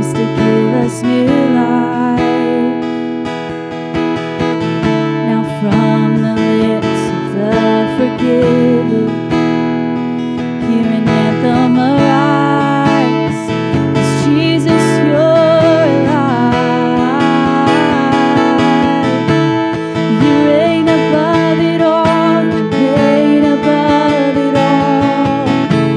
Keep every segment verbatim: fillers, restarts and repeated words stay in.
promised to give us new life. Now from the lips of the forgiven, hear an anthem arise. Is Jesus, you're alive. You reign above it all. You reign above it all.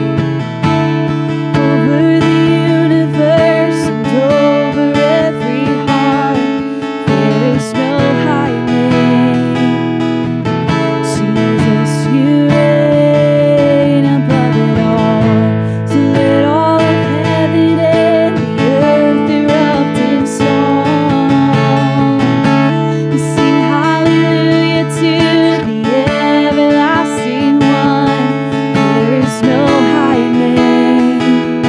Over the universe and over every heart, there is no higher name. Jesus, you reign above it all. So let all of heaven and the earth erupt in song. We sing hallelujah to the everlasting one. There is no higher name.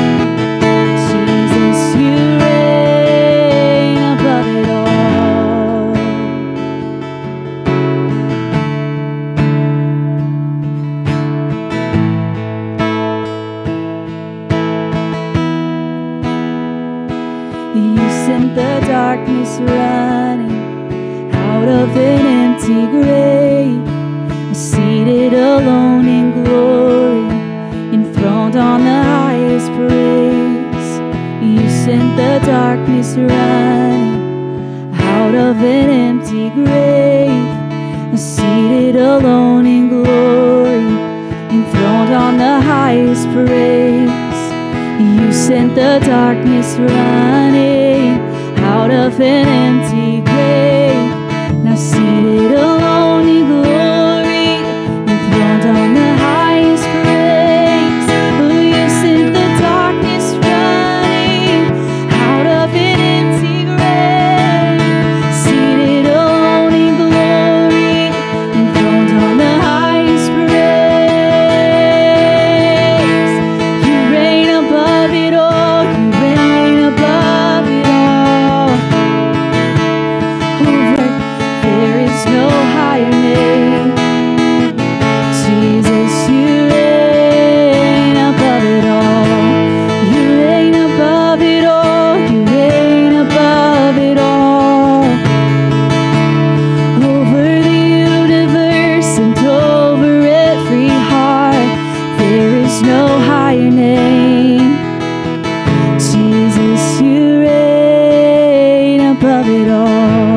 Jesus, you reign above it all. You sent the darkness running out of an empty grave, seated alone in glory, enthroned on the highest praise. You sent the darkness running out of an empty grave, seated alone in glory, enthroned on the highest praise. You sent the darkness running out of an empty grave, now seated alone in glory, enthroned on the highest praise. Oh, you sent the darkness running out of an empty grave, seated alone in glory, enthroned on the highest praise. You reign above it all. You reign above it all. Over there is no higher name. Jesus, you reign above it all. You reign above it all. You reign above it all. Over the universe and over every heart, there is no higher name. Jesus, you reign above it all.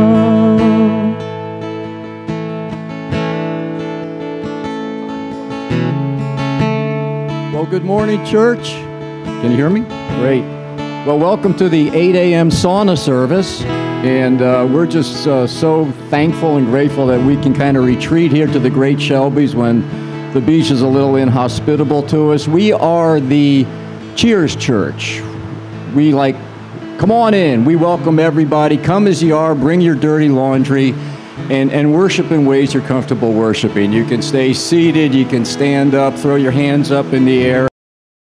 Well, good morning, church. Can you hear me? Great. Well, welcome to the eight a m sauna service. And uh, we're just uh, so thankful and grateful that we can kind of retreat here to the Great Shelby's when the beach is a little inhospitable to us. We are the Cheers Church. We like, come on in. We welcome everybody. Come as you are. Bring your dirty laundry. And, and worship in ways you're comfortable worshiping. You can stay seated, you can stand up, throw your hands up in the air.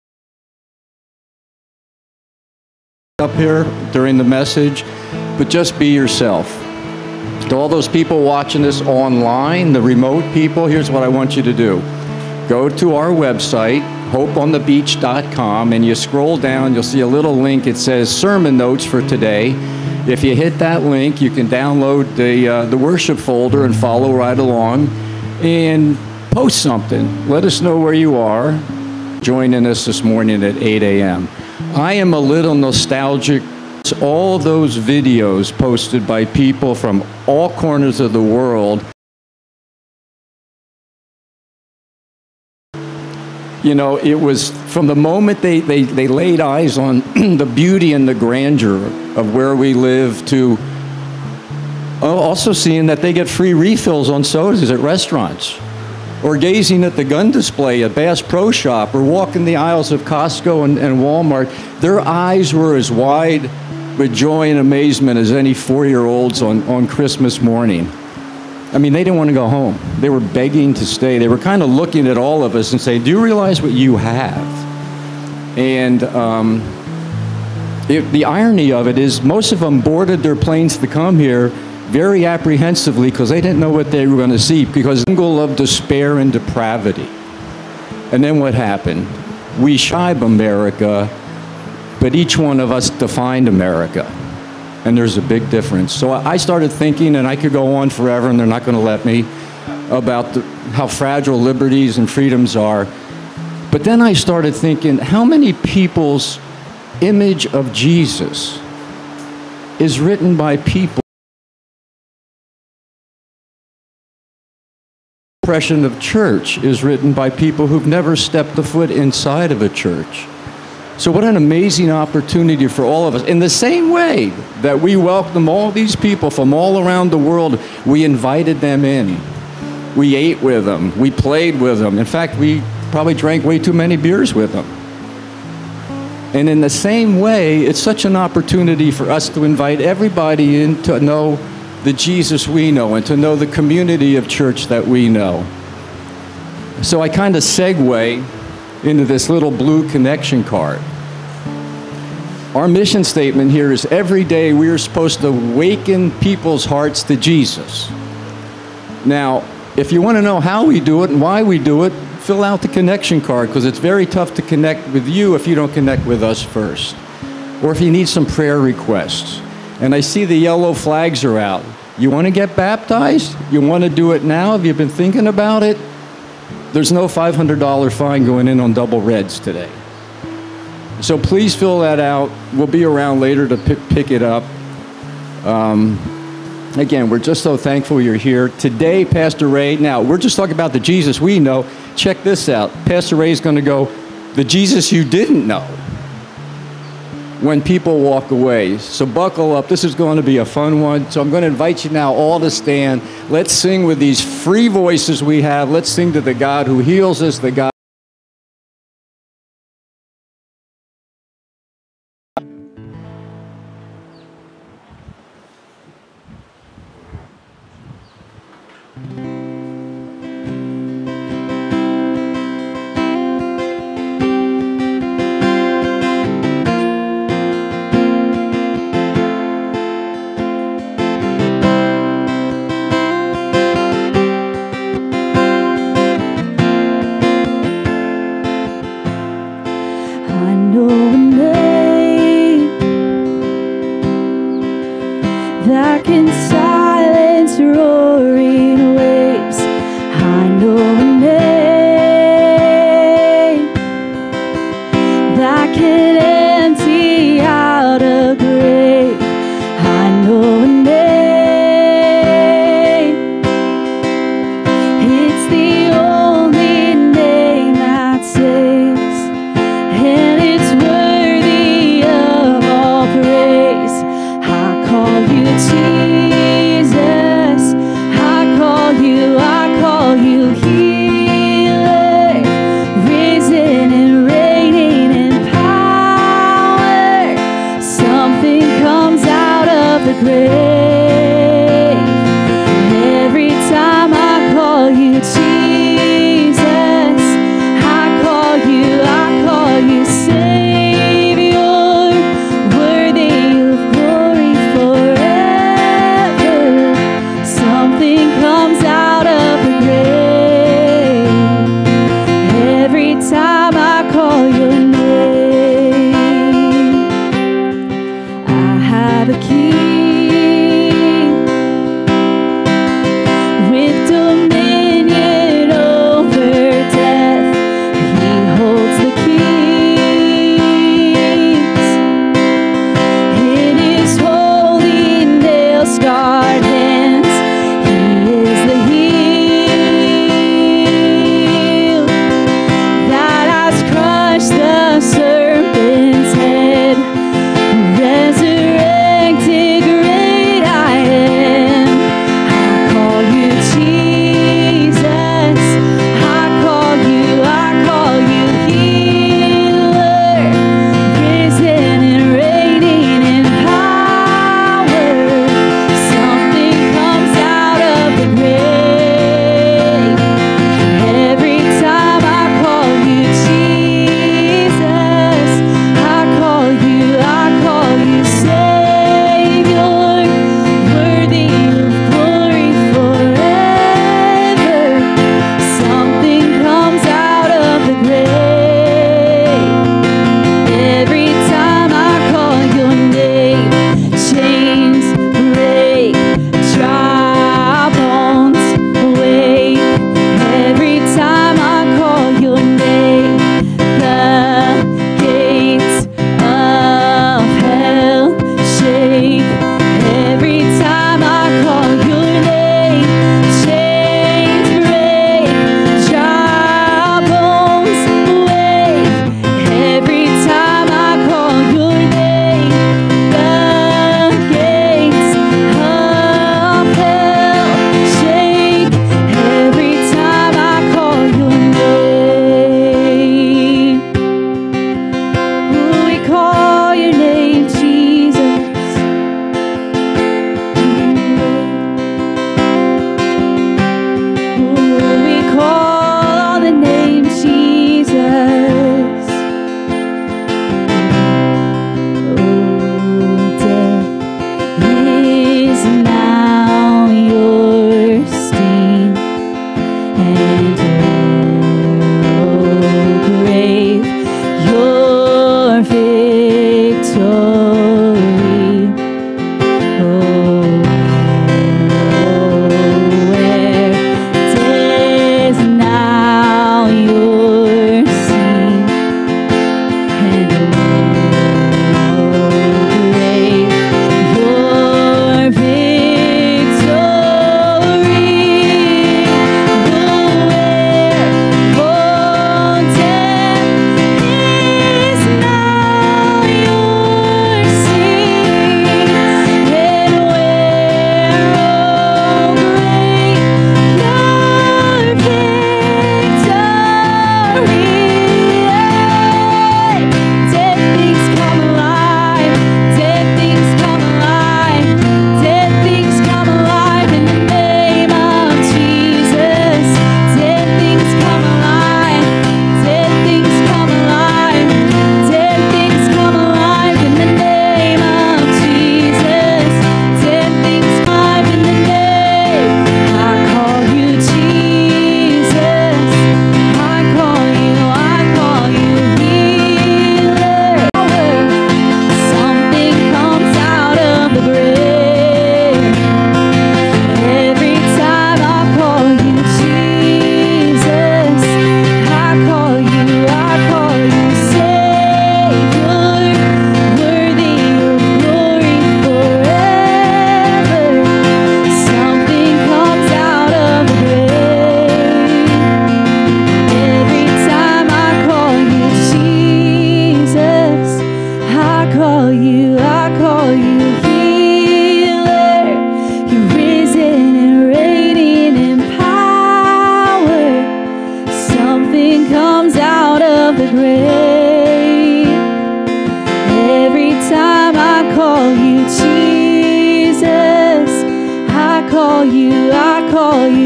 Up here during the message, but just be yourself. To all those people watching this online, the remote people, here's what I want you to do. Go to our website, hope on the beach dot com, and you scroll down, you'll see a little link. It says sermon notes for today. If you hit that link, you can download the, uh, the worship folder and follow right along and post something. Let us know where you are joining us this morning at eight a m I am a little nostalgic. It's all those videos posted by people from all corners of the world. You know, it was from the moment they, they, they laid eyes on the beauty and the grandeur of where we live to also seeing that they get free refills on sodas at restaurants, or gazing at the gun display at Bass Pro Shop, or walking the aisles of Costco and, and Walmart. Their eyes were as wide with joy and amazement as any four-year-olds on, on Christmas morning. I mean, they didn't want to go home. They were begging to stay. They were kind of looking at all of us and saying, do you realize what you have? And um, it, the irony of it is most of them boarded their planes to come here very apprehensively because they didn't know what they were going to see, because jungle of despair and depravity. And then what happened? We Shibe America but each one of us defined America. And there's a big difference. So I started thinking, and I could go on forever, and they're not going to let me, about the, how fragile liberties and freedoms are. But then I started thinking, how many people's image of Jesus is written by people? Impression of church is written by people who've never stepped a foot inside of a church. So what an amazing opportunity for all of us. In the same way that we welcome all these people from all around the world, we invited them in. We ate with them. We played with them. In fact, we probably drank way too many beers with them. And in the same way, it's such an opportunity for us to invite everybody in to know the Jesus we know and to know the community of church that we know. So I kind of segue into this little blue connection card. Our mission statement here is every day we are supposed to awaken people's hearts to Jesus. Now, if you want to know how we do it and why we do it, fill out the connection card, because it's very tough to connect with you if you don't connect with us first. Or if you need some prayer requests. And I see the yellow flags are out. You want to get baptized? You want to do it now? Have you been thinking about it? There's no five hundred dollar fine going in on double reds today. So please fill that out. We'll be around later to p- pick it up. Um, again, we're just so thankful you're here. Today, Pastor Ray, now we're just talking about the Jesus we know. Check this out. Pastor Ray is going to go, the Jesus you didn't know, when people walk away. So buckle up. This is going to be a fun one. So I'm going to invite you now all to stand. Let's sing with these free voices we have. Let's sing to the God who heals us, the God that can silence roaring waves. I know a name that can empty out a grave. I know a name. It's the only name that saves, and it's worthy of all praise. I call you Jesus, I call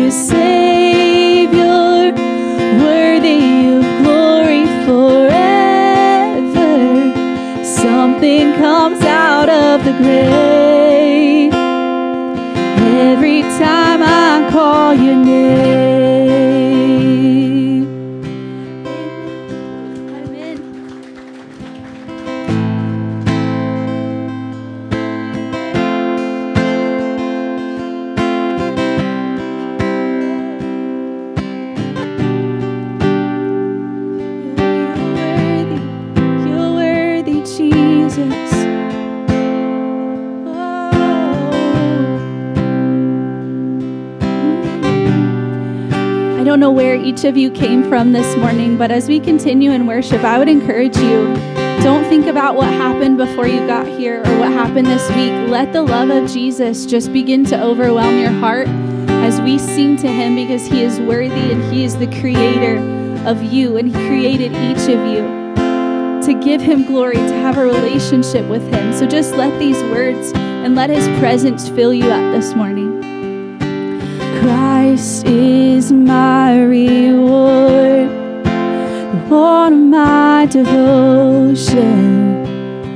you, Savior, worthy of glory forever. Something comes out of the grave every time I call your name. Amen. You're worthy, you're worthy, Jesus. I don't know where each of you came from this morning, but as we continue in worship, I would encourage you, don't think about what happened before you got here or what happened this week. Let the love of Jesus just begin to overwhelm your heart as we sing to him, because he is worthy and he is the creator of you, and he created each of you to give him glory, to have a relationship with him. So just let these words and let his presence fill you up this morning. Christ is my reward, the one of my devotion,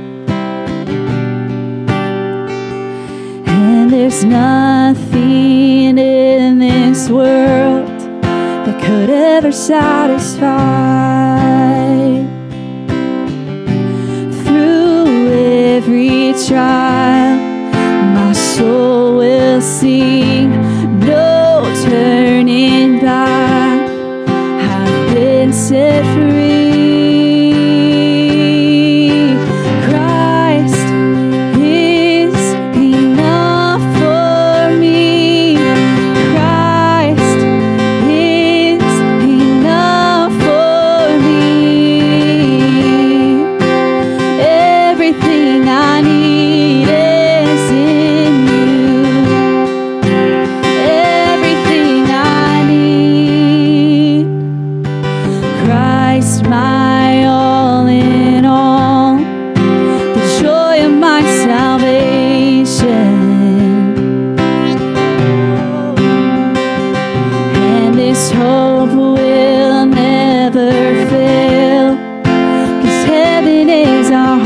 and there's nothing in this world that could ever satisfy. Through every trial, my soul will sing, no turning back, I've been set free. Christ is enough for me. Christ is enough for me. Everything I need is in you. My all in all, the joy of my salvation, and this hope will never fail, 'cause heaven is our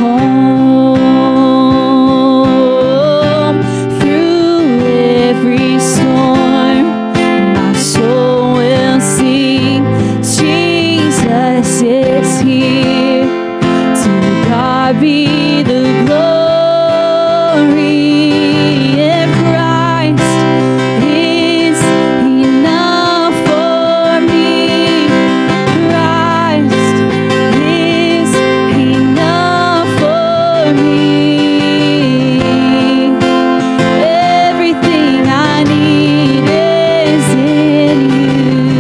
home. Through every storm, my soul will sing, Jesus is here, to God be the glory. And Christ is enough for me. Christ is enough for me. Everything I need is in you.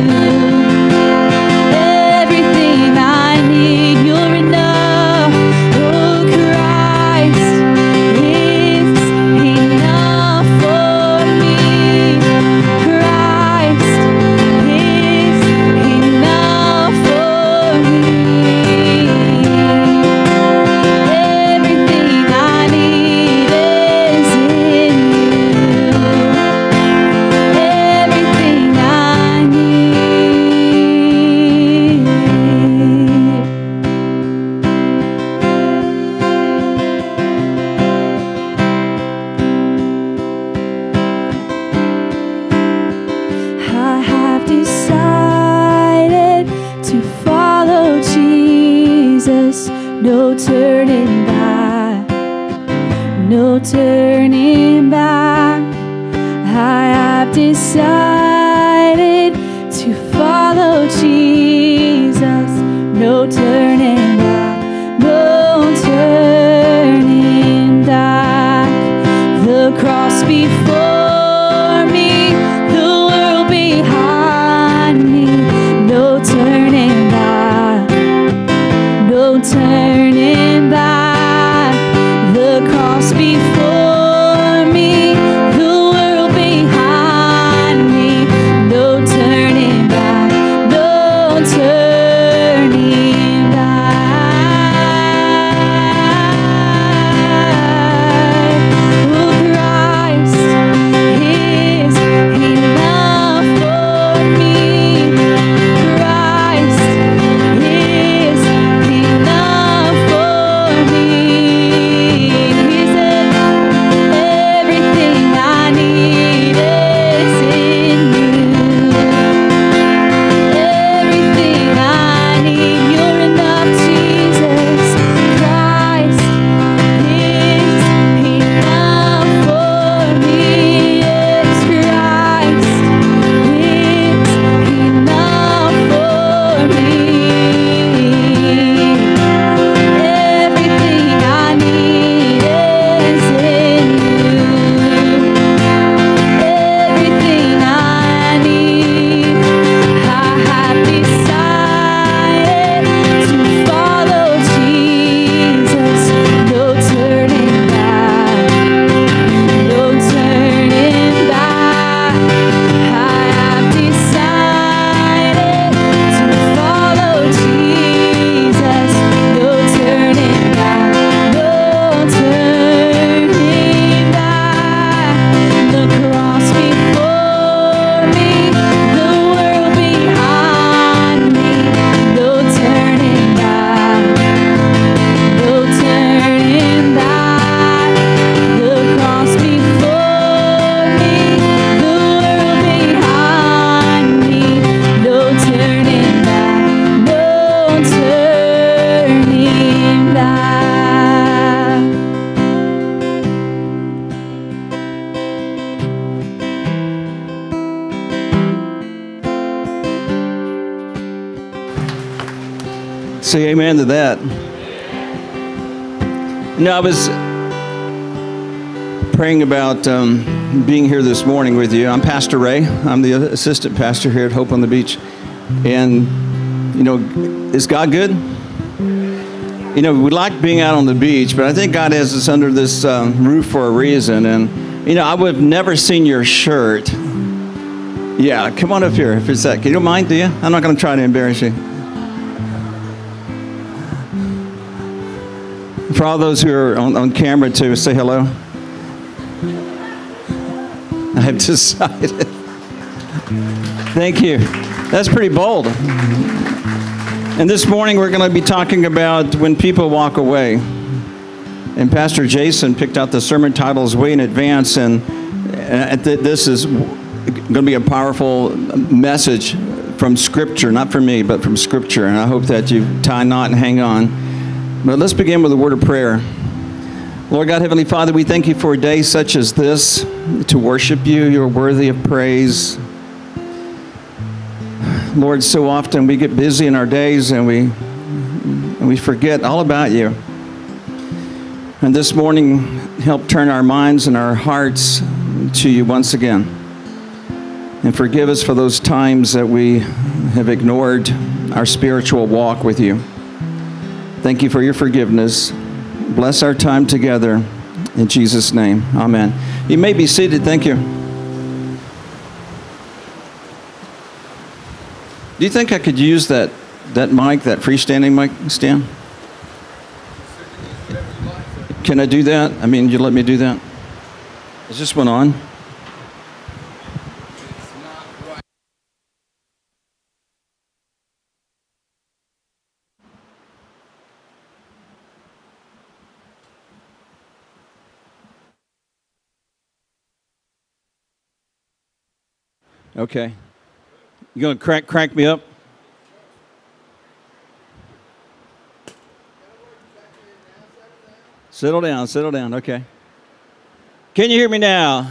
Everything I need, you're enough. Oh, Christ is enough for me. Christ is enough for me. Everything I need is in you. Everything I need. I have decided to follow Jesus, no turning back, no turning back. I have decided to follow Jesus, no turning back, no turning back. The cross before me, the world behind me, no turning back, no turning back. The cross before me, the world behind me, no turning back, no turning back. Oh, Christ Say amen to that. You know, I was praying about um, being here this morning with you. I'm Pastor Ray. I'm the assistant pastor here at Hope on the Beach. And, you know, is God good? You know, we like being out on the beach, but I think God has us under this um, roof for a reason. And, you know, I would have never seen your shirt. Yeah, come on up here for a sec. You don't mind, do you? I'm not going to try to embarrass you. For all those who are on, on camera, too, say hello. I have decided. Thank you. That's pretty bold. And this morning we're going to be talking about when people walk away. And Pastor Jason picked out the sermon titles way in advance, and uh, th- this is going to be a powerful message from Scripture, not from me, but from Scripture. And I hope that you tie a knot and hang on. But let's begin with a word of prayer. Lord God, Heavenly Father, we thank you for a day such as this to worship you. You're worthy of praise. Lord, so often we get busy in our days and we, and we forget all about you. And this morning, help turn our minds and our hearts to you once again. And forgive us for those times that we have ignored our spiritual walk with you. Thank you for your forgiveness. Bless our time together. In Jesus' name, amen. You may be seated. Thank you. Do you think I could use that, that mic, that freestanding mic, Stan? Can I do that? I mean, you let me do that? Is this one on? Okay. You gonna crack crack me up? Settle down, settle down, okay. Can you hear me now?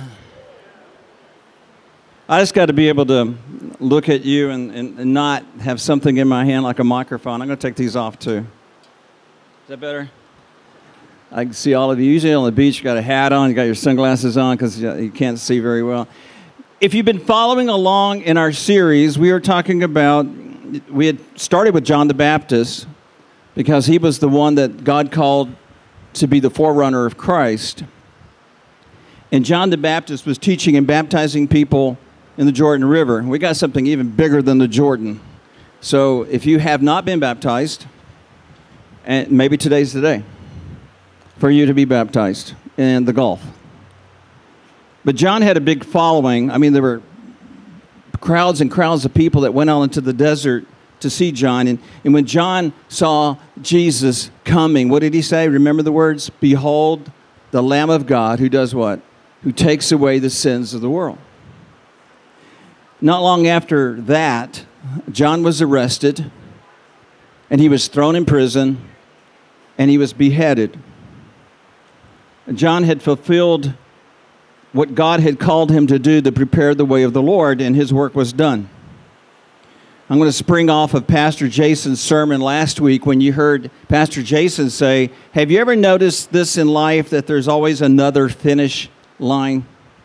I just got to be able to look at you and, and, and not have something in my hand like a microphone. I'm going to take these off too. Is that better? I can see all of you. Usually on the beach, you got a hat on, you got your sunglasses on because you can't see very well. If you've been following along in our series, we are talking about, we had started with John the Baptist because he was the one that God called to be the forerunner of Christ. And John the Baptist was teaching and baptizing people in the Jordan River. We got something even bigger than the Jordan. So if you have not been baptized, and maybe today's the day for you to be baptized in the Gulf. But John had a big following. I mean, there were crowds and crowds of people that went out into the desert to see John. And, and when John saw Jesus coming, what did he say? Remember the words? Behold, the Lamb of God who does what? Who takes away the sins of the world. Not long after that, John was arrested, and he was thrown in prison, and he was beheaded. John had fulfilled what God had called him to do to prepare the way of the Lord, and his work was done. I'm going to spring off of Pastor Jason's sermon last week when you heard Pastor Jason say, have you ever noticed this in life, that there's always another finish line?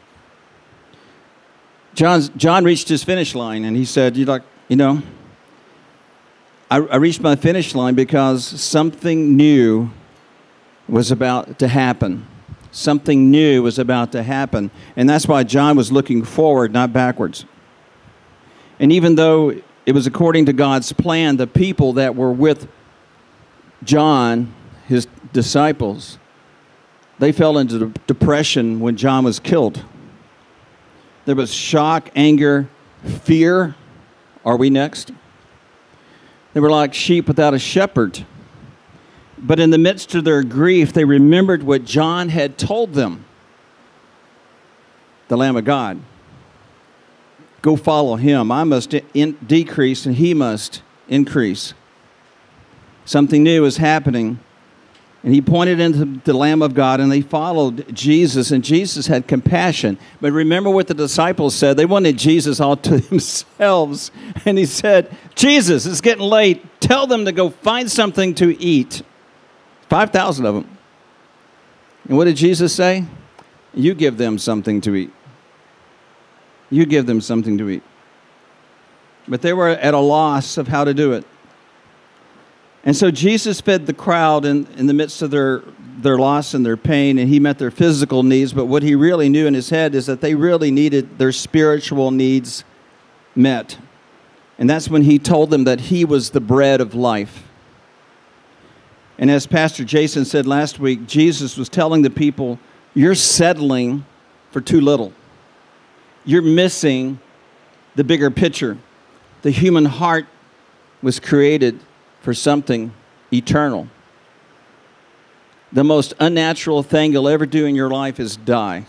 John's, John reached his finish line, and he said, you like, you know, I, I reached my finish line because something new was about to happen. Something new was about to happen. And that's why John was looking forward, not backwards. And even though it was according to God's plan, the people that were with John, his disciples, they fell into depression when John was killed. There was shock, anger, fear. Are we next? They were like sheep without a shepherd. But in the midst of their grief, they remembered what John had told them. The Lamb of God. Go follow him. I must in- decrease and he must increase. Something new is happening. And he pointed into the Lamb of God, and they followed Jesus, and Jesus had compassion. But remember what the disciples said. They wanted Jesus all to themselves. And he said, Jesus, it's getting late. tell them to go find something to eat. five thousand of them. And what did Jesus say? You give them something to eat. You give them something to eat. But they were at a loss of how to do it. And so Jesus fed the crowd in, in the midst of their, their loss and their pain, and he met their physical needs. But what he really knew in his head is that they really needed their spiritual needs met. And that's when he told them that he was the bread of life. And as Pastor Jason said last week, Jesus was telling the people, you're settling for too little. You're missing the bigger picture. The human heart was created for something eternal. The most unnatural thing you'll ever do in your life is die.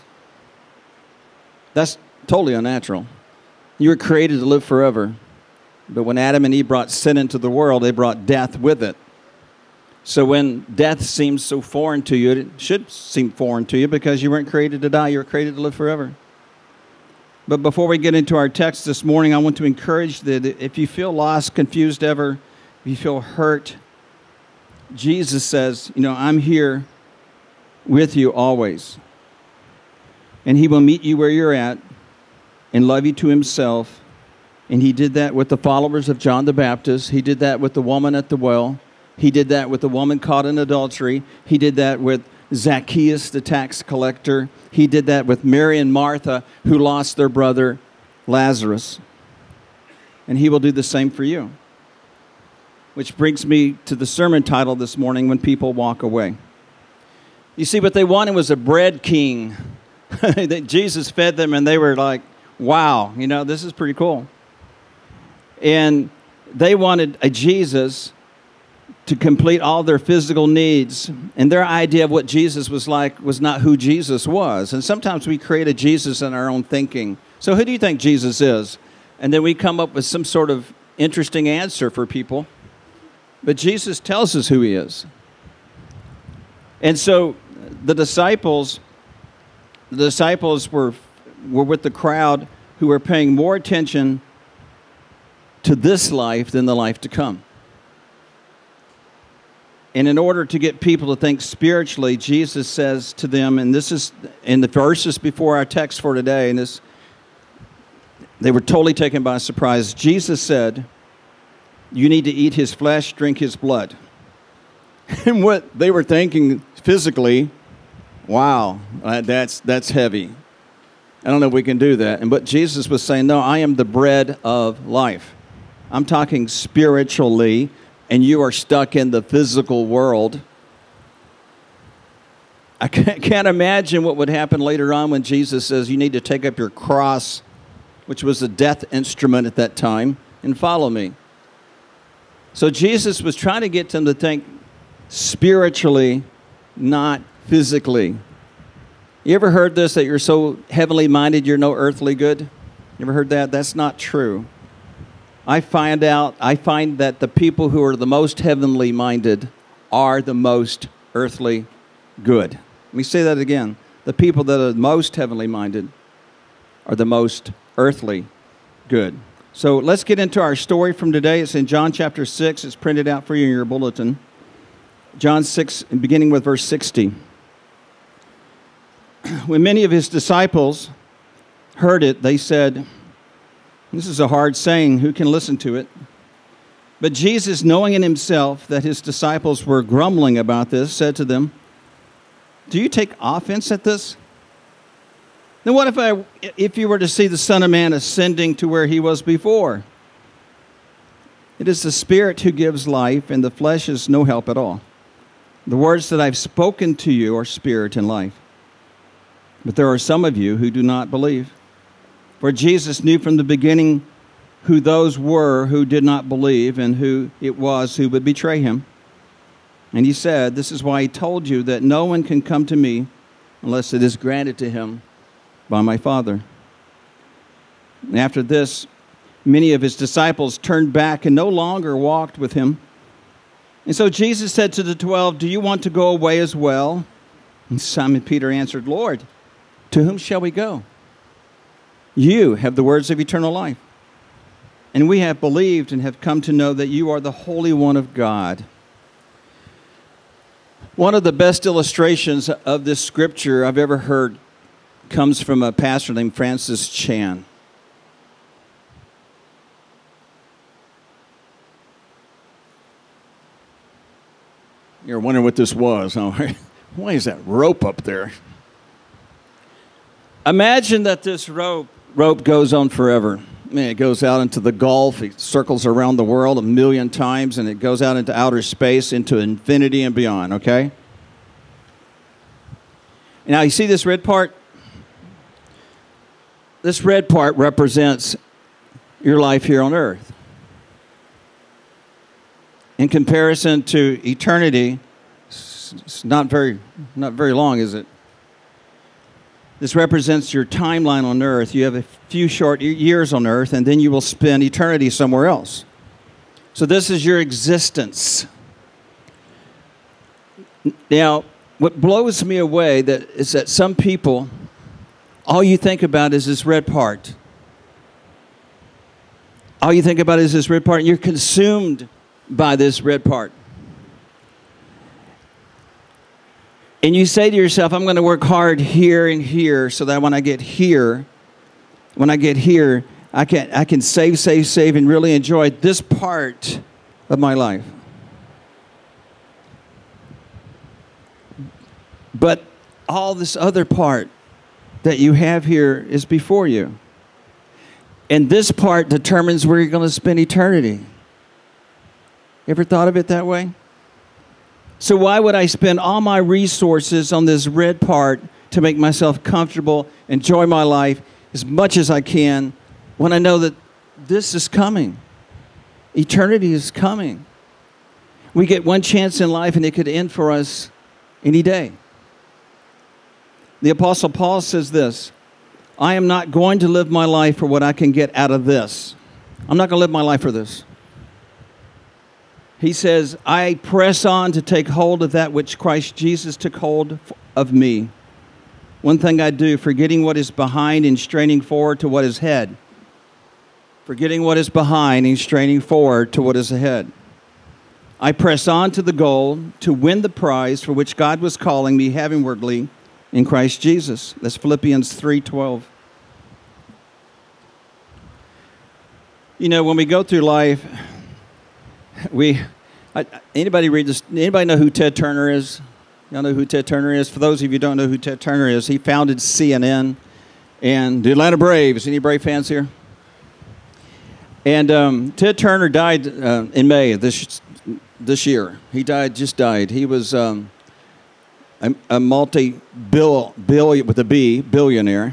That's totally unnatural. You were created to live forever. But when Adam and Eve brought sin into the world, they brought death with it. So when death seems so foreign to you, it should seem foreign to you because you weren't created to die. You were created to live forever. But before we get into our text this morning, I want to encourage that if you feel lost, confused ever, if you feel hurt, Jesus says, you know, I'm here with you always. And he will meet you where you're at and love you to himself. And he did that with the followers of John the Baptist. He did that with the woman at the well. He did that with the woman caught in adultery. He did that with Zacchaeus, the tax collector. He did that with Mary and Martha, who lost their brother Lazarus. And he will do the same for you. Which brings me to the sermon title this morning, When People Walk Away. You see, what they wanted was a bread king. Jesus fed them, and they were like, wow, you know, this is pretty cool. And they wanted a Jesus to complete all their physical needs. And their idea of what Jesus was like was not who Jesus was. And sometimes we create a Jesus in our own thinking. So who do you think Jesus is? And then we come up with some sort of interesting answer for people. But Jesus tells us who he is. And so the disciples, the disciples were, were with the crowd who were paying more attention to this life than the life to come. And in order to get people to think spiritually, Jesus says to them, and this is in the verses before our text for today, and this, they were totally taken by surprise. Jesus said, you need to eat his flesh, drink his blood. And what they were thinking physically, wow, uh, that's, that's heavy. I don't know if we can do that. And but Jesus was saying, no, I am the bread of life. I'm talking spiritually, and you are stuck in the physical world. I can't imagine what would happen later on when Jesus says you need to take up your cross, which was a death instrument at that time, and follow me. So Jesus was trying to get them to think spiritually, not physically. You ever heard this, that you're so heavenly minded you're no earthly good? You ever heard that? That's not true. I find out, I find that the people who are the most heavenly minded are the most earthly good. Let me say that again. The people that are most heavenly minded are the most earthly good. So let's get into our story from today. It's in John chapter six. It's printed out for you in your bulletin. John six, beginning with verse sixty. When many of his disciples heard it, they said, this is a hard saying, who can listen to it? But Jesus, knowing in himself that his disciples were grumbling about this, said to them, do you take offense at this? Then what if I, if you were to see the Son of Man ascending to where he was before? It is the Spirit who gives life, and the flesh is no help at all. The words that I've spoken to you are spirit and life. But there are some of you who do not believe. For Jesus knew from the beginning who those were who did not believe and who it was who would betray him. And he said, this is why he told you that no one can come to me unless it is granted to him by my Father. And after this, many of his disciples turned back and no longer walked with him. And so Jesus said to the twelve, do you want to go away as well? And Simon Peter answered, Lord, to whom shall we go? You have the words of eternal life. And we have believed and have come to know that you are the Holy One of God. One of the best illustrations of this scripture I've ever heard comes from a pastor named Francis Chan. You're wondering what this was, huh? Why is that rope up there? Imagine that this rope rope goes on forever. I mean, it goes out into the Gulf, it circles around the world a million times, and it goes out into outer space, into infinity and beyond, okay? Now, you see this red part? This red part represents your life here on earth. In comparison to eternity, it's not very, not very long, is it? This represents your timeline on earth. You have a few short years on earth, and then you will spend eternity somewhere else. So this is your existence. Now, what blows me away that is that some people, all you think about is this red part. All you think about is this red part, and you're consumed by this red part. And you say to yourself, I'm going to work hard here and here so that when I get here, when I get here, I can, I can save, save, save, and really enjoy this part of my life. But all this other part that you have here is before you. And this part determines where you're going to spend eternity. Ever thought of it that way? So why would I spend all my resources on this red part to make myself comfortable, enjoy my life as much as I can, when I know that this is coming? Eternity is coming. We get one chance in life, and it could end for us any day. The Apostle Paul says this, I am not going to live my life for what I can get out of this. I'm not going to live my life for this. He says, I press on to take hold of that which Christ Jesus took hold of me. One thing I do, forgetting what is behind and straining forward to what is ahead. Forgetting what is behind and straining forward to what is ahead. I press on to the goal to win the prize for which God was calling me heavenwardly in Christ Jesus. That's Philippians three twelve. You know, when we go through life, we, I, anybody read this? Anybody know who Ted Turner is? Y'all know who Ted Turner is? For those of you who don't know who Ted Turner is, he founded C N N and the Atlanta Braves. Any Brave fans here? And um, Ted Turner died uh, in May of this this year. He died, just died. He was um, a, a multi-bill, billion with a B, billionaire.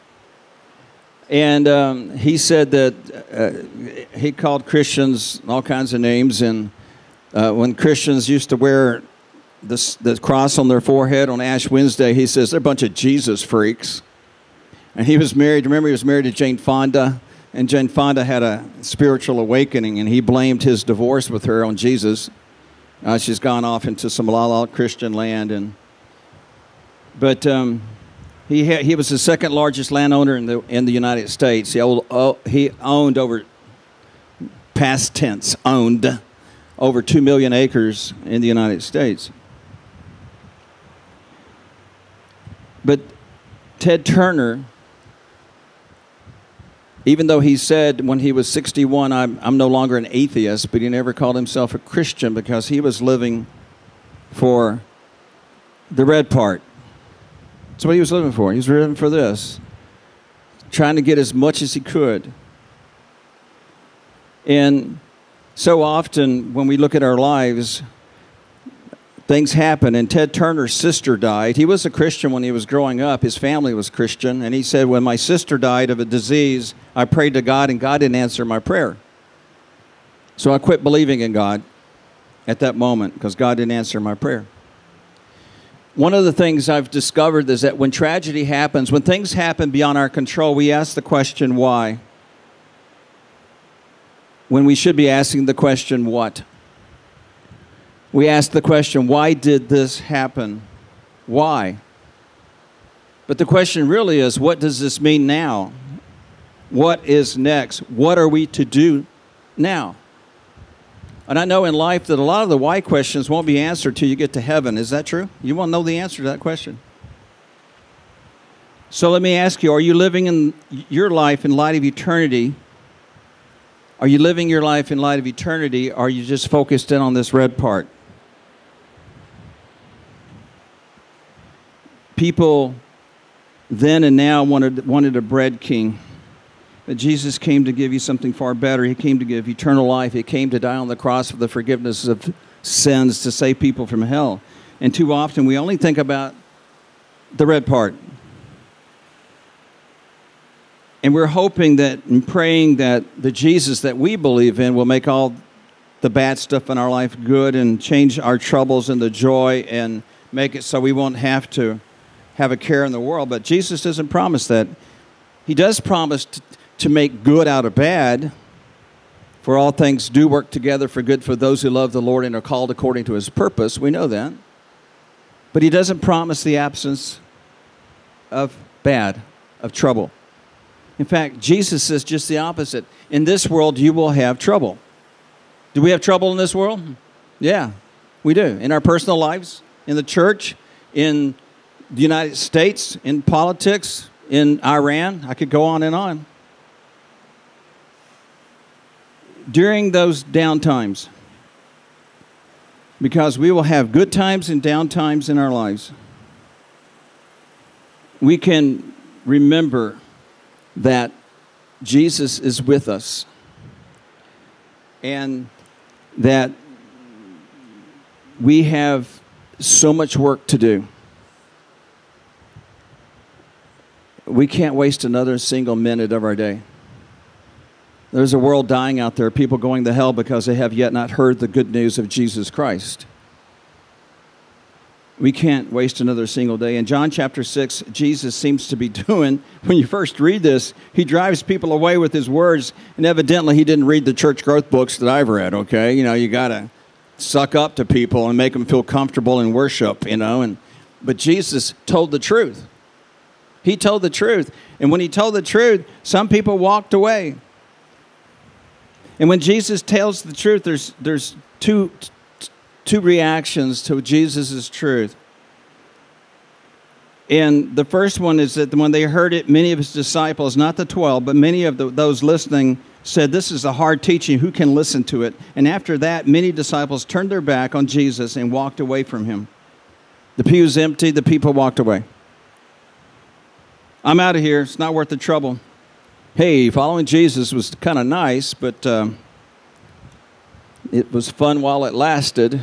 And um, he said that uh, he called Christians all kinds of names. And uh, when Christians used to wear this, the cross on their forehead on Ash Wednesday, he says, they're a bunch of Jesus freaks. And he was married, remember he was married to Jane Fonda. And Jane Fonda had a spiritual awakening, and he blamed his divorce with her on Jesus. Uh, she's gone off into some la-la Christian land. and But... Um, He had, he was the second largest landowner in the in the United States. He owned, oh, he owned over, past tense, owned over two million acres in the United States. But Ted Turner, even though he said when he was sixty-one, I'm, I'm no longer an atheist, but he never called himself a Christian because he was living for the red part. That's what he was living for. He was living for this, trying to get as much as he could. And so often when we look at our lives, things happen. And Ted Turner's sister died. He was a Christian when he was growing up. His family was Christian. And he said, when my sister died of a disease, I prayed to God, and God didn't answer my prayer. So I quit believing in God at that moment because God didn't answer my prayer. One of the things I've discovered is that when tragedy happens, when things happen beyond our control, we ask the question, why? When we should be asking the question, what? We ask the question, why did this happen? Why? But the question really is, what does this mean now? What is next? What are we to do now? And I know in life that a lot of the why questions won't be answered till you get to heaven. Is that true? You won't know the answer to that question. So let me ask you, are you living in your life in light of eternity? Are you living your life in light of eternity, or are you just focused in on this red part? People then and now wanted, wanted a bread king. But Jesus came to give you something far better. He came to give eternal life. He came to die on the cross for the forgiveness of sins, to save people from hell. And too often we only think about the red part. And we're hoping that and praying that the Jesus that we believe in will make all the bad stuff in our life good and change our troubles into joy and make it so we won't have to have a care in the world. But Jesus doesn't promise that. He does promise to, to make good out of bad. For all things do work together for good for those who love the Lord and are called according to his purpose. We know that. But he doesn't promise the absence of bad, of trouble. In fact, Jesus says just the opposite. In this world, you will have trouble. Do we have trouble in this world? Yeah, we do. In our personal lives, in the church, in the United States, in politics, in Iran. I could go on and on. During those down times, because we will have good times and down times in our lives, we can remember that Jesus is with us and that we have so much work to do. We can't waste another single minute of our day. There's a world dying out there, people going to hell because they have yet not heard the good news of Jesus Christ. We can't waste another single day. In John chapter six, Jesus seems to be doing, when you first read this, he drives people away with his words, and evidently he didn't read the church growth books that I've read, okay? You know, you got to suck up to people and make them feel comfortable in worship, you know. And but Jesus told the truth. He told the truth. And when he told the truth, some people walked away. And when Jesus tells the truth, there's, there's two... Two reactions to Jesus' truth. And the first one is that when they heard it, many of his disciples, not the twelve, but many of the, those listening said, this is a hard teaching. Who can listen to it? And after that, many disciples turned their back on Jesus and walked away from him. The pews emptied, the people walked away. I'm out of here. It's not worth the trouble. Hey, following Jesus was kind of nice, but um, it was fun while it lasted.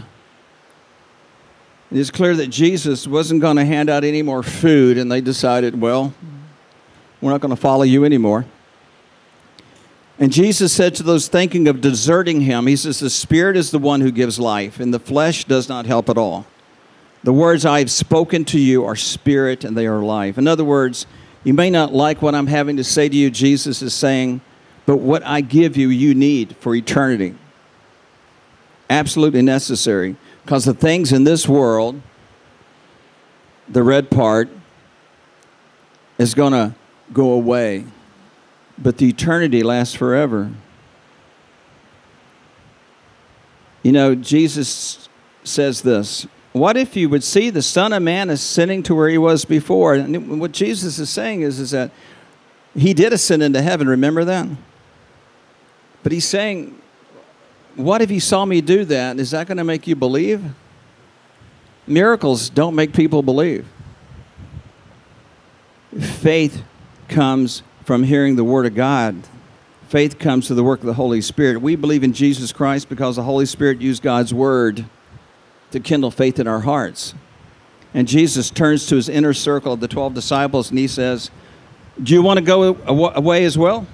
It is clear that Jesus wasn't going to hand out any more food, and they decided, well, we're not going to follow you anymore. And Jesus said to those thinking of deserting him, he says, the Spirit is the one who gives life, and the flesh does not help at all. The words I have spoken to you are spirit, and they are life. In other words, you may not like what I'm having to say to you, Jesus is saying, but what I give you, you need for eternity. Absolutely necessary. Because the things in this world, the red part, is going to go away. But the eternity lasts forever. You know, Jesus says this, what if you would see the Son of Man ascending to where he was before? And what Jesus is saying is, is that he did ascend into heaven, remember that? But he's saying, what if you saw me do that? Is that going to make you believe? Miracles don't make people believe. Faith comes from hearing the Word of God. Faith comes through the work of the Holy Spirit. We believe in Jesus Christ because the Holy Spirit used God's Word to kindle faith in our hearts. And Jesus turns to his inner circle of the twelve disciples and he says, do you want to go away as well?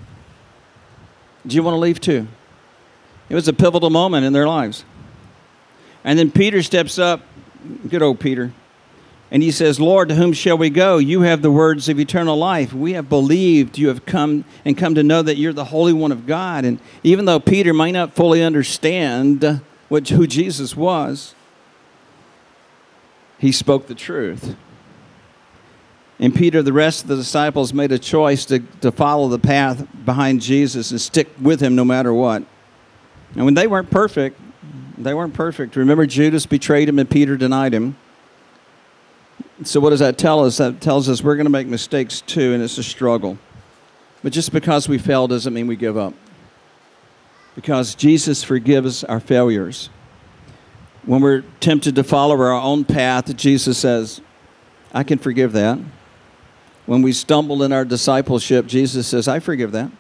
Do you want to leave too? It was a pivotal moment in their lives. And then Peter steps up, good old Peter, and he says, Lord, to whom shall we go? You have the words of eternal life. We have believed, you have come and come to know that you're the Holy One of God. And even though Peter might not fully understand what, who Jesus was, he spoke the truth. And Peter, the rest of the disciples, made a choice to, to follow the path behind Jesus and stick with him no matter what. And when they weren't perfect, they weren't perfect. Remember, Judas betrayed him and Peter denied him. So what does that tell us? That tells us we're going to make mistakes too, and it's a struggle. But just because we fail doesn't mean we give up. Because Jesus forgives our failures. When we're tempted to follow our own path, Jesus says, I can forgive that. When we stumble in our discipleship, Jesus says, I forgive that.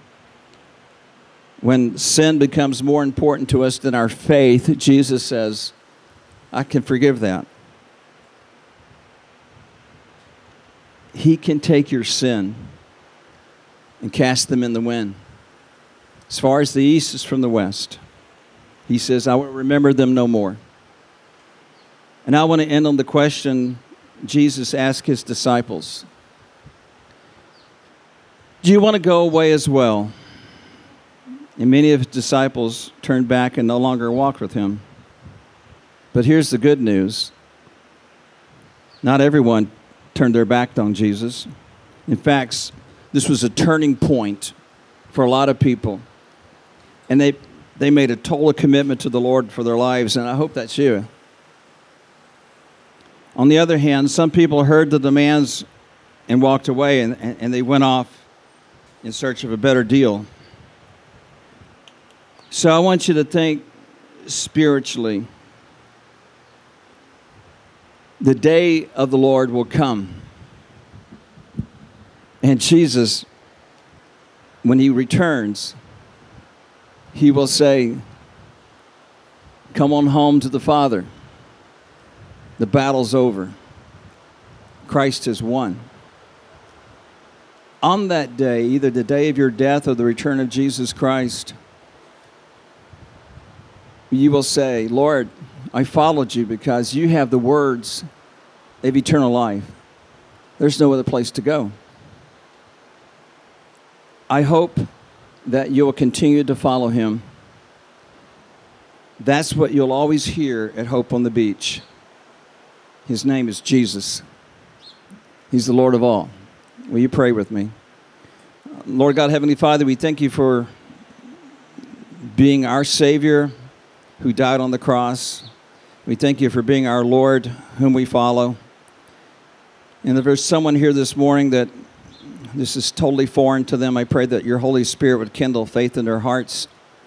When sin becomes more important to us than our faith, Jesus says, I can forgive that. He can take your sin and cast them in the wind. As far as the east is from the west, he says, I will remember them no more. And I want to end on the question Jesus asked his disciples. Do you want to go away as well? And many of his disciples turned back and no longer walked with him. But here's the good news. Not everyone turned their back on Jesus. In fact, this was a turning point for a lot of people. And they, they made a total commitment to the Lord for their lives, and I hope that's you. On the other hand, some people heard the demands and walked away, and, and, and they went off in search of a better deal. So I want you to think spiritually. The day of the Lord will come. And Jesus, when he returns, he will say, come on home to the Father. The battle's over. Christ has won. On that day, either the day of your death or the return of Jesus Christ, you will say, Lord, I followed you because you have the words of eternal life. There's no other place to go. I hope that you will continue to follow him. That's what you'll always hear at Hope on the Beach. His name is Jesus. He's the Lord of all. Will you pray with me? Lord God, Heavenly Father, we thank you for being our Savior who died on the cross. We thank you for being our Lord whom we follow. And if there's someone here this morning that this is totally foreign to them, I pray that your Holy Spirit would kindle faith in their hearts.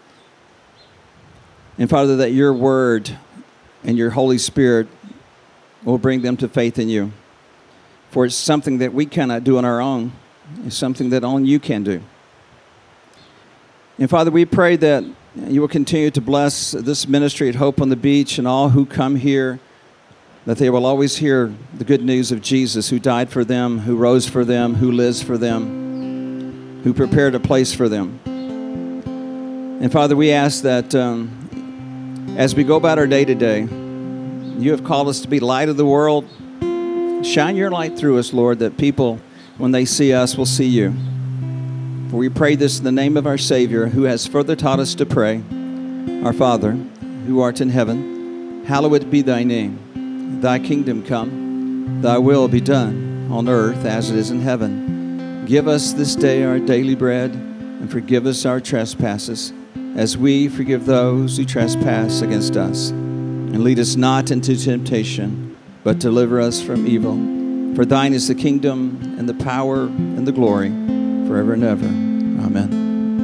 And Father, that your word and your Holy Spirit will bring them to faith in you. For it's something that we cannot do on our own. It's something that only you can do. And Father, we pray that you will continue to bless this ministry at Hope on the Beach and all who come here, that they will always hear the good news of Jesus, who died for them, who rose for them, who lives for them, who prepared a place for them. And Father, we ask that um, as we go about our day to day, you have called us to be light of the world. Shine your light through us, Lord, that people, when they see us, will see you. For we pray this in the name of our Savior, who has further taught us to pray. Our Father, who art in heaven, hallowed be thy name. Thy kingdom come, thy will be done on earth as it is in heaven. Give us this day our daily bread, and forgive us our trespasses, as we forgive those who trespass against us. And lead us not into temptation, but deliver us from evil. For thine is the kingdom, and the power, and the glory, forever and ever. Amen.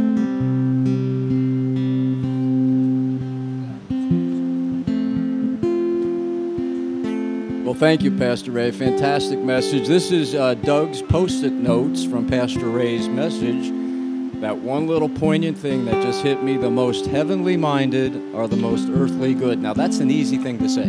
Well, thank you, Pastor Ray. Fantastic message. This is uh, Doug's Post-it notes from Pastor Ray's message. That one little poignant thing that just hit me: the most heavenly minded are the most earthly good. Now, that's an easy thing to say.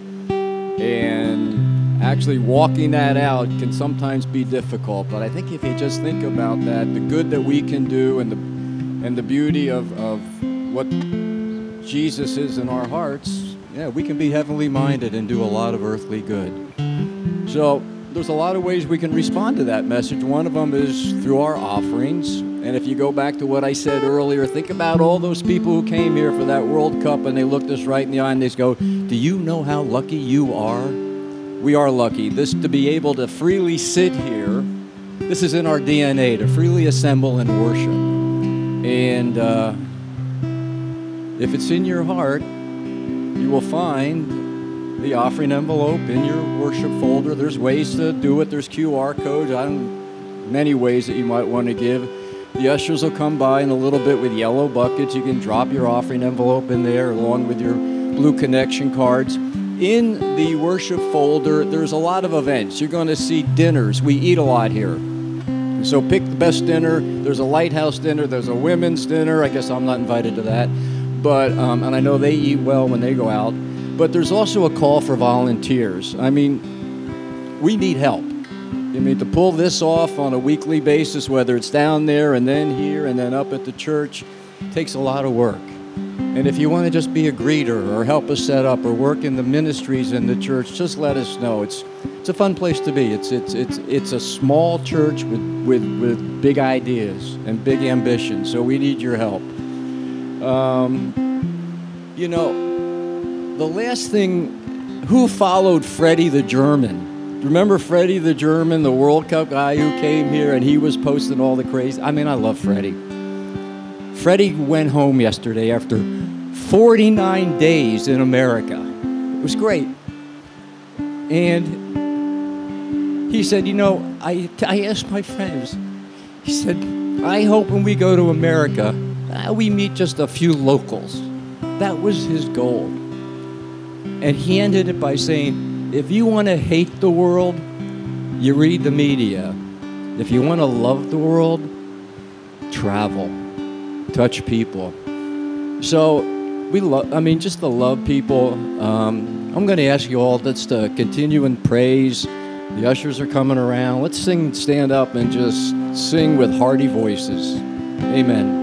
And actually walking that out can sometimes be difficult. But I think if you just think about that, the good that we can do and the, and the beauty of, of what Jesus is in our hearts, yeah, we can be heavenly minded and do a lot of earthly good. So there's a lot of ways we can respond to that message. One of them is through our offerings. And if you go back to what I said earlier, think about all those people who came here for that World Cup and they looked us right in the eye and they go, do you know how lucky you are we are lucky. This to be able to freely sit here, this is in our D N A, to freely assemble and worship. And uh, if it's in your heart, you will find the offering envelope in your worship folder. There's ways to do it. There's Q R codes. I don't, many ways that you might want to give. The ushers will come by in a little bit with yellow buckets. You can drop your offering envelope in there along with your blue connection cards. In the worship folder, there's a lot of events. You're going to see dinners. We eat a lot here. So pick the best dinner. There's a lighthouse dinner. There's a women's dinner. I guess I'm not invited to that. But, um, and I know they eat well when they go out. But there's also a call for volunteers. I mean, we need help. I mean, to pull this off on a weekly basis, whether it's down there and then here and then up at the church, takes a lot of work. And if you want to just be a greeter or help us set up or work in the ministries in the church, just let us know. It's it's a fun place to be. It's it's it's it's a small church with with, with big ideas and big ambitions. So we need your help. Um, you know, the last thing, who followed Freddie the German? Remember Freddie the German, the World Cup guy who came here and he was posting all the crazy? I mean, I love Freddie. Freddie went home yesterday after forty-nine days in America. It was great. And he said, you know, I, I asked my friends, he said, I hope when we go to America, uh, we meet just a few locals. That was his goal. And he ended it by saying, if you want to hate the world, you read the media. If you want to love the world, travel, touch people. So we love, I mean, just to love people. Um, I'm going to ask you all just to continue in praise. The ushers are coming around. Let's sing, stand up, and just sing with hearty voices. Amen.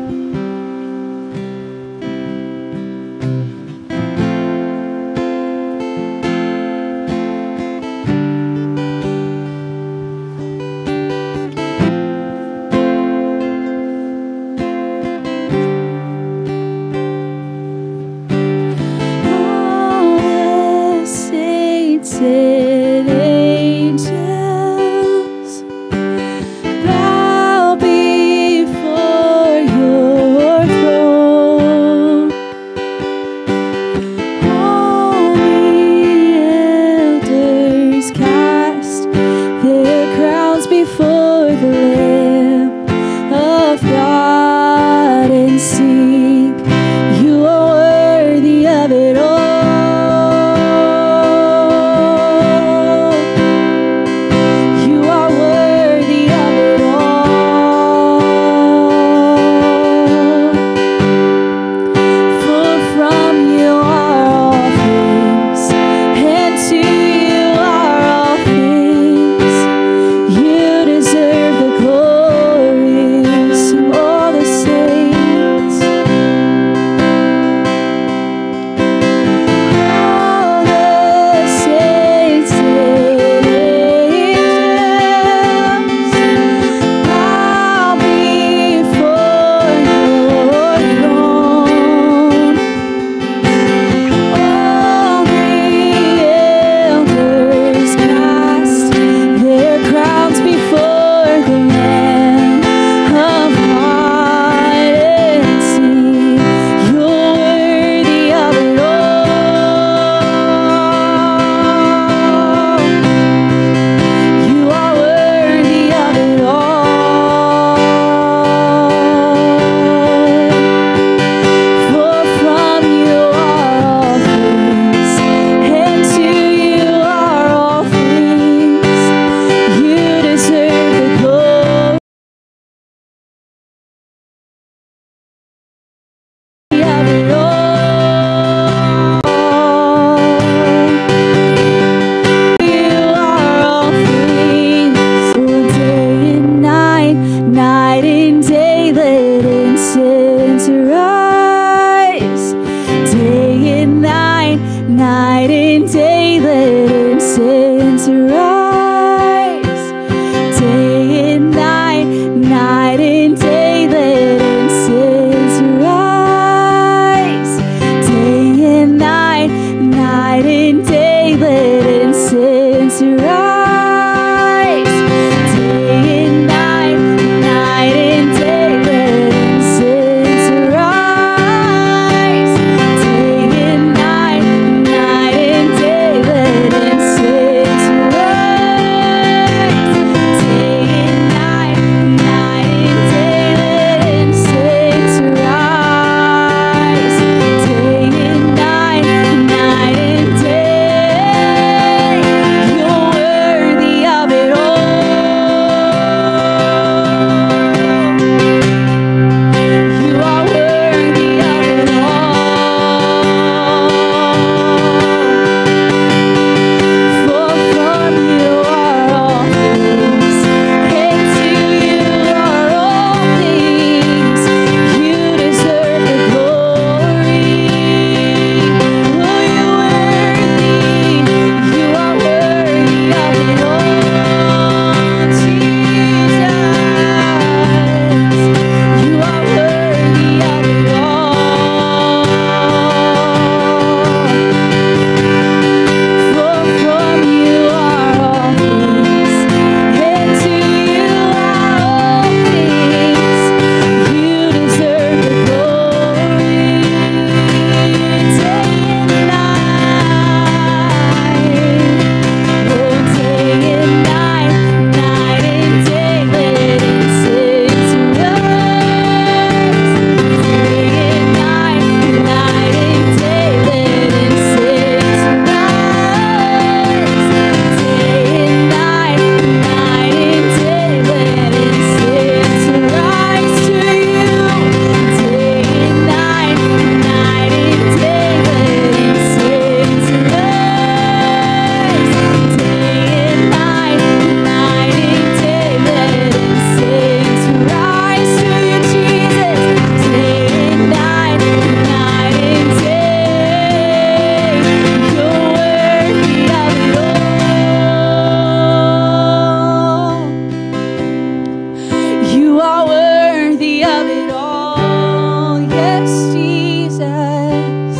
You are worthy of it all. Yes, Jesus.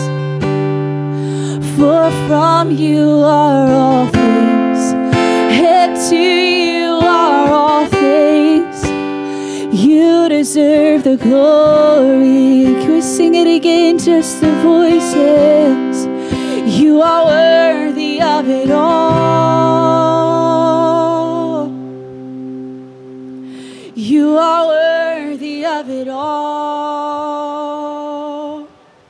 For from you are all things, and to you are all things. You deserve the glory. Can we sing it again, just the voices? You are worthy of it all. You are worthy of it all.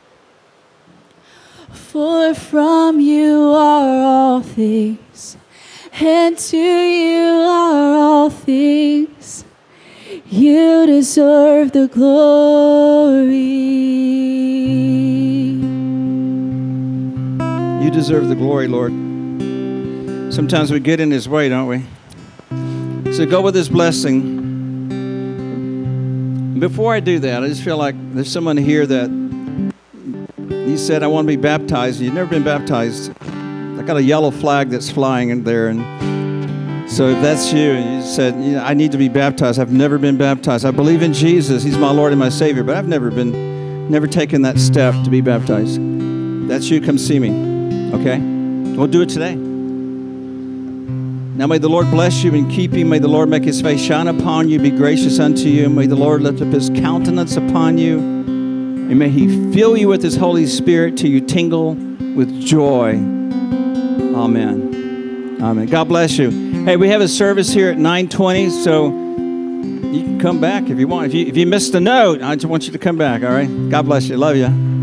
For from you are all things, and to you are all things. You deserve the glory. You deserve the glory, Lord. Sometimes we get in His way, don't we? So go with His blessing. Before I do that, I just feel like there's someone here that you said, I want to be baptized. You've never been baptized. I got a yellow flag that's flying in there. And so if that's you, and you said, you know, I need to be baptized. I've never been baptized. I believe in Jesus. He's my Lord and my Savior. But I've never been, never taken that step to be baptized. If that's you, come see me. Okay? We'll do it today. Now may the Lord bless you and keep you. May the Lord make His face shine upon you, be gracious unto you. May the Lord lift up His countenance upon you. And may He fill you with His Holy Spirit till you tingle with joy. Amen. Amen. God bless you. Hey, we have a service here at nine twenty, so you can come back if you want. If you, if you missed a note, I just want you to come back, all right? God bless you. Love you.